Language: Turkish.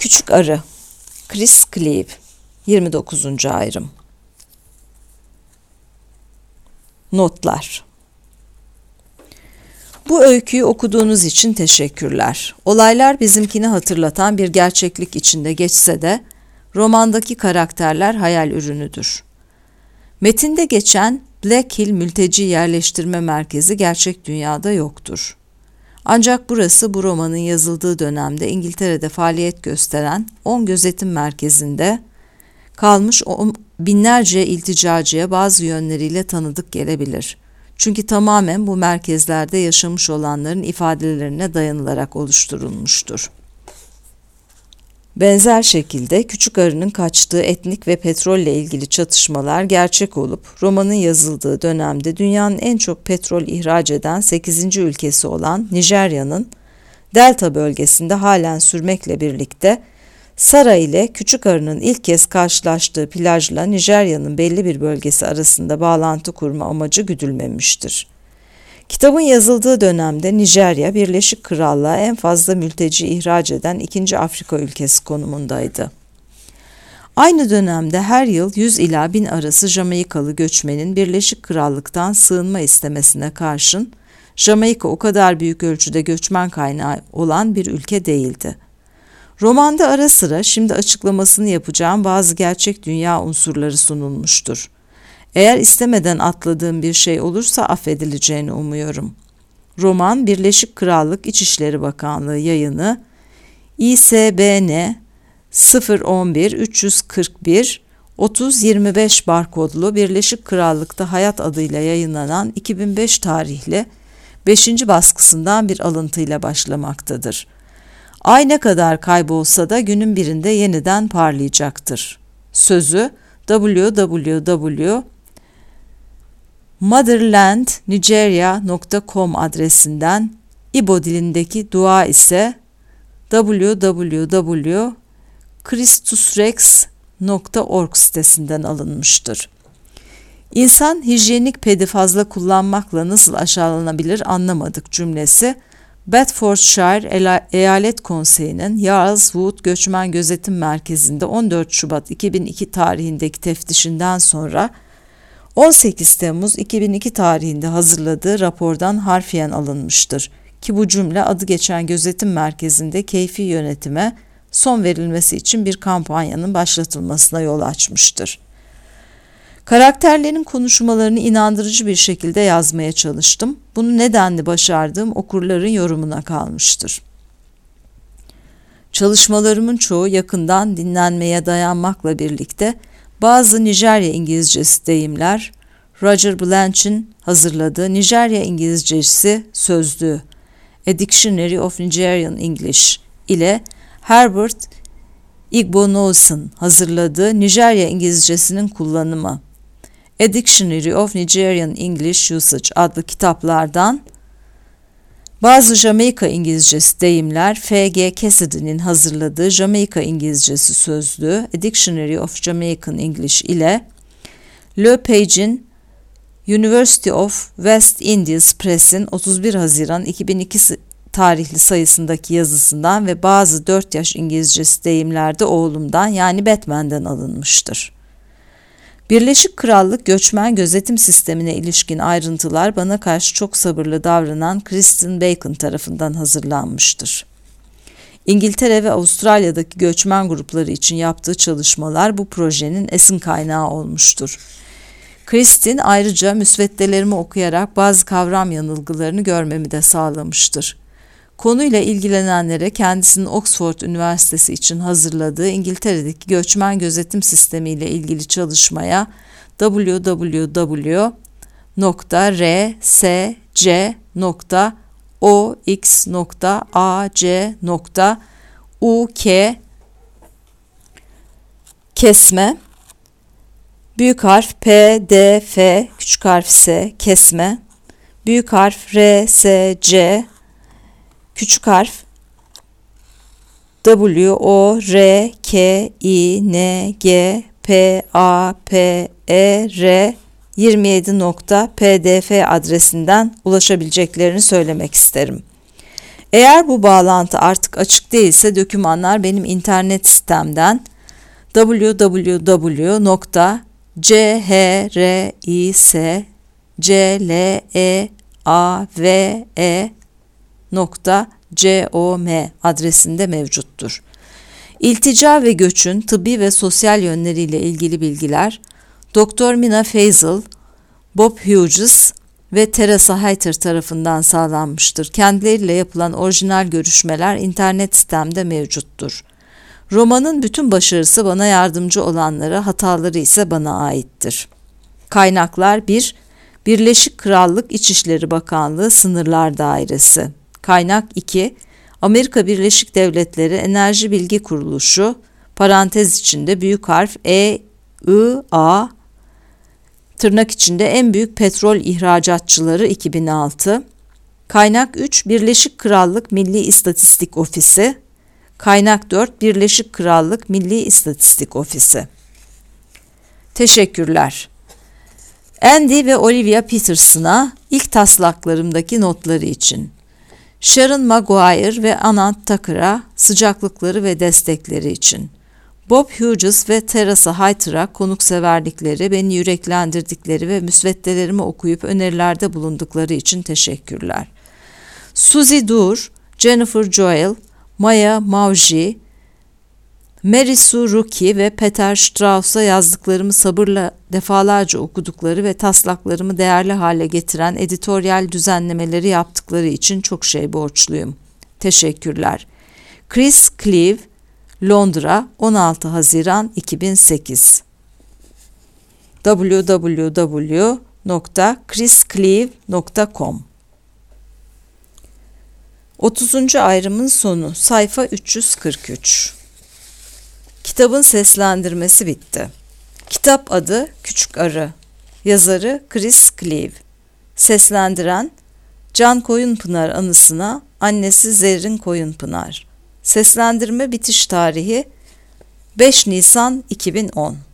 Küçük Arı, Chris Cleave, 29. ayrım. Notlar. Bu öyküyü okuduğunuz için teşekkürler. Olaylar bizimkini hatırlatan bir gerçeklik içinde geçse de romandaki karakterler hayal ürünüdür. Metinde geçen Black Hill Mülteci Yerleştirme Merkezi gerçek dünyada yoktur. Ancak burası bu romanın yazıldığı dönemde İngiltere'de faaliyet gösteren 10 gözetim merkezinde kalmış binlerce ilticacıya bazı yönleriyle tanıdık gelebilir. Çünkü tamamen bu merkezlerde yaşamış olanların ifadelerine dayanılarak oluşturulmuştur. Benzer şekilde Küçük Arı'nın kaçtığı etnik ve petrolle ilgili çatışmalar gerçek olup romanın yazıldığı dönemde dünyanın en çok petrol ihraç eden 8. ülkesi olan Nijerya'nın Delta bölgesinde halen sürmekle birlikte Sara ile Küçük Arı'nın ilk kez karşılaştığı plajla Nijerya'nın belli bir bölgesi arasında bağlantı kurma amacı güdülmemiştir. Kitabın yazıldığı dönemde Nijerya, Birleşik Krallığa en fazla mülteci ihraç eden 2. Afrika ülkesi konumundaydı. Aynı dönemde her yıl 100 ila 1000 arası Jamaikalı göçmenin Birleşik Krallık'tan sığınma istemesine karşın, Jamaika o kadar büyük ölçüde göçmen kaynağı olan bir ülke değildi. Romanda ara sıra şimdi açıklamasını yapacağım bazı gerçek dünya unsurları sunulmuştur. Eğer istemeden atladığım bir şey olursa affedileceğini umuyorum. Roman, Birleşik Krallık İçişleri Bakanlığı yayını İSBN 011 341 3025 barkodlu Birleşik Krallık'ta Hayat adıyla yayınlanan 2005 tarihli 5. baskısından bir alıntıyla başlamaktadır. Ay ne kadar kaybolsa da günün birinde yeniden parlayacaktır. Sözü www.motherlandnigeria.com adresinden, İbo dilindeki dua ise www.christusrex.org sitesinden alınmıştır. İnsan hijyenik pedi fazla kullanmakla nasıl aşağılanabilir anlamadık cümlesi, Bedfordshire Eyalet Konseyi'nin Yarls Wood Göçmen Gözetim Merkezi'nde 14 Şubat 2002 tarihindeki teftişinden sonra 18 Temmuz 2002 tarihinde hazırladığı rapordan harfiyen alınmıştır ki bu cümle adı geçen gözetim merkezinde keyfi yönetime son verilmesi için bir kampanyanın başlatılmasına yol açmıştır. Karakterlerin konuşmalarını inandırıcı bir şekilde yazmaya çalıştım. Bunu nedenli başardığım okurların yorumuna kalmıştır. Çalışmalarımın çoğu yakından dinlenmeye dayanmakla birlikte bazı Nijerya İngilizcesi deyimler, Roger Blanch'in hazırladığı Nijerya İngilizcesi sözlüğü, A Dictionary of Nigerian English ile Herbert Igbonosan hazırladığı Nijerya İngilizcesinin kullanımı, A Dictionary of Nigerian English Usage adlı kitaplardan bazı Jamaika İngilizcesi deyimler, F.G. Cassidy'nin hazırladığı Jamaika İngilizcesi sözlüğü, A Dictionary of Jamaican English ile Lepage'in University of West Indies Press'in 31 Haziran 2002 tarihli sayısındaki yazısından ve bazı 4 yaş İngilizcesi deyimlerde oğlumdan yani Batman'den alınmıştır. Birleşik Krallık göçmen gözetim sistemine ilişkin ayrıntılar bana karşı çok sabırlı davranan Kristen Bacon tarafından hazırlanmıştır. İngiltere ve Avustralya'daki göçmen grupları için yaptığı çalışmalar bu projenin esin kaynağı olmuştur. Kristen ayrıca müsveddelerimi okuyarak bazı kavram yanılgılarını görmemi de sağlamıştır. Konuyla ilgilenenlere kendisinin Oxford Üniversitesi için hazırladığı İngiltere'deki göçmen gözetim sistemi ile ilgili çalışmaya www.rsc.ox.ac.uk kesme büyük harf P, D, F, küçük harf S, kesme, büyük harf R, S, C, küçük harf W, O, R, K, I, N, G, P, A, P, E, R, 27.pdf adresinden ulaşabileceklerini söylemek isterim. Eğer bu bağlantı artık açık değilse dokümanlar benim internet sitemden www.chriscleave.com adresinde mevcuttur. İltica ve göçün tıbbi ve sosyal yönleriyle ilgili bilgiler Dr. Mina Feisal, Bob Hughes ve Teresa Hayter tarafından sağlanmıştır. Kendileriyle yapılan orijinal görüşmeler internet sitemde mevcuttur. Romanın bütün başarısı bana yardımcı olanlara, hataları ise bana aittir. Kaynaklar 1. Birleşik Krallık İçişleri Bakanlığı Sınırlar Dairesi. Kaynak 2. Amerika Birleşik Devletleri Enerji Bilgi Kuruluşu, parantez içinde büyük harf EIA, tırnak içinde en büyük petrol ihracatçıları 2006. Kaynak 3. Birleşik Krallık Milli İstatistik Ofisi. Kaynak 4. Birleşik Krallık Milli İstatistik Ofisi. Teşekkürler. Andy ve Olivia Peterson'a ilk taslaklarımdaki notları için. Sharon Maguire ve Anand Thakur'a sıcaklıkları ve destekleri için. Bob Hughes ve Teresa Hayter'a konukseverlikleri, beni yüreklendirdikleri ve müsveddelerimi okuyup önerilerde bulundukları için teşekkürler. Suzy Dur, Jennifer Joel, Maya Mauji, Mary Sue Ruki ve Peter Strauss'a yazdıklarımı sabırla defalarca okudukları ve taslaklarımı değerli hale getiren editoryal düzenlemeleri yaptıkları için çok şey borçluyum. Teşekkürler. Chris Cleave, Londra, 16 Haziran 2008. www.chriscleave.com 30. ayrımın sonu, sayfa 343. Kitabın seslendirmesi bitti. Kitap adı Küçük Arı. Yazarı Chris Cleave. Seslendiren Can Koyunpınar anısına annesi Zerrin Koyunpınar. Seslendirme bitiş tarihi 5 Nisan 2010.